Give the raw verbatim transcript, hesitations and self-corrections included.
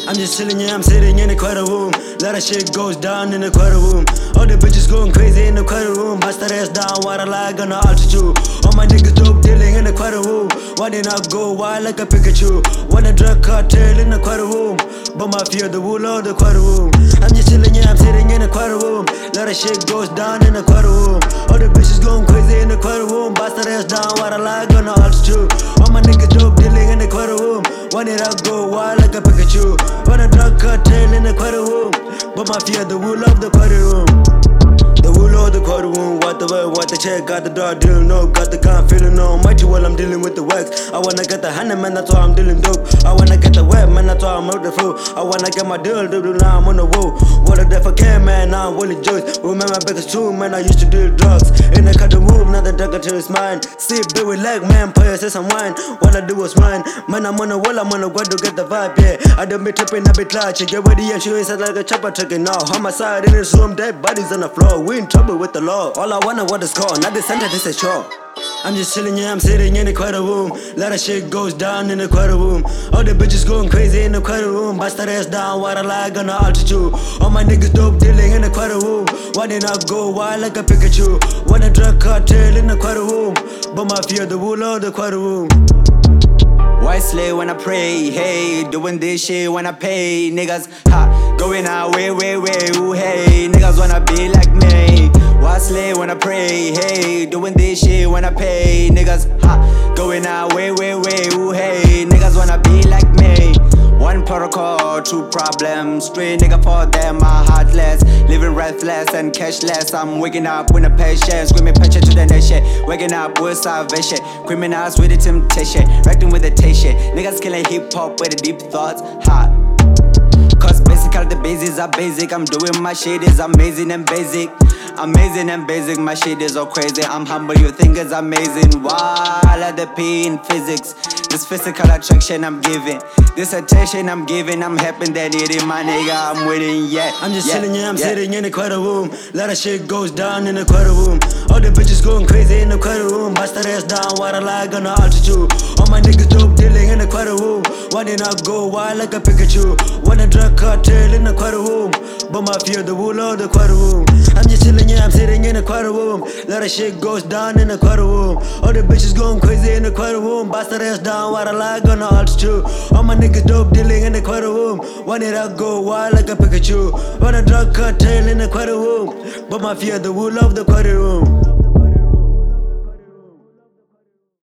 I'm just chillin', yeah, I'm sitting in the quarter room. Lot of shit goes down in the quarter room. All the bitches going crazy in the quarter room. Bust that ass down, what I like on the altitude. All my niggas dope dealing in the quarter room. Why did I go wild like a Pikachu? Wanna drug cartel in the quarter room, but my fear the wool of the quarter room. I'm just chillin', yeah, I'm sitting in the quarter room. Lot of shit goes down in the quarter room. All the bitches going crazy in the quarter room. Bust that ass down, what I like on the altitude. All my niggas dope dealing in the quarter room. Why did I go wild like a Pikachu? Wanna drug cartel in the quarter room, but my fear the wool of the quarter room. The wool of the quarter room, what the word, what the check, got the dog dealing no, got the gun feeling no, mighty well I'm dealing with the wax. I wanna get the honey man, that's why I'm dealing dope. I wanna get the web man, that's why I'm out the flow. I wanna get my deal, do do now I'm on the road. What a death I can man, now I'm willing jokes. Remember back it's true man, I used to do drugs. In the cut the room, now the dog until it's mine. See bit with leg man, play say some wine. What I do is mine, man I'm on the wall, I'm on the go to get the vibe, yeah. I done be tripping, I be clutching, get ready and she inside like a chopper trucking off. Homicide in this room, dead bodies on the floor. We in trouble with the law. All I wanna what is called, not the center, this is sure. I'm just chillin', yeah, I'm sitting in the quarter room. Lot of shit goes down in the quarter room. All the bitches going crazy in the quarter room. Bust that ass down, what I like on the altitude. All my niggas dope dealing in the quarter room. Why did I go wild like a Pikachu? Wanna drug cartel in the quarter room, but my fear the wool of the quarter room. White slave when I pray, hey, doing this shit when I pay. Niggas, ha, going out way, way, way, ooh, hey. Niggas wanna be like me. White slave when I pray, hey, doing this shit when I pay. Niggas, ha, going out way, way, way, ooh, hey. Niggas wanna be like me. One protocol, two problems. Straight nigga for them, my heartless. Living breathless and cashless. I'm waking up with a patience. Screaming passion to the nation. Waking up with salvation. Criminals with the temptation. Acting with the tension. Niggas killing hip hop with the deep thoughts. Hot. Cause basically the basics are basic. I'm doing my shit is amazing and basic. Amazing and basic, my shit is all crazy. I'm humble, you think it's amazing. While at the P in physics. This physical attraction I'm giving. This attention I'm giving. I'm helping that needing my nigga, I'm winning, yeah. I'm just yeah, chillin', yeah, I'm yeah. sitting in the quarter room. Lot of shit goes down in the quarter room. All the bitches going crazy in the quarter room. Bust that ass down, what I like on the altitude. All my niggas dope dealing in the quarter room. Why did I go wild like a Pikachu? Wanna drug cartel in the quarter room, but my fear the wool of the quarter room. I'm just chillin', yeah, I'm sitting in the quarter room. Lot of shit goes down in the quarter room. All the bitches going crazy in the quarter room. Bust that ass down, what I like on the altitude. All my niggas dope dealing in the quarter room. Why did I go wild like a Pikachu? Wanna drug cartel in the quarter room, but my fear the wool of the quarter room.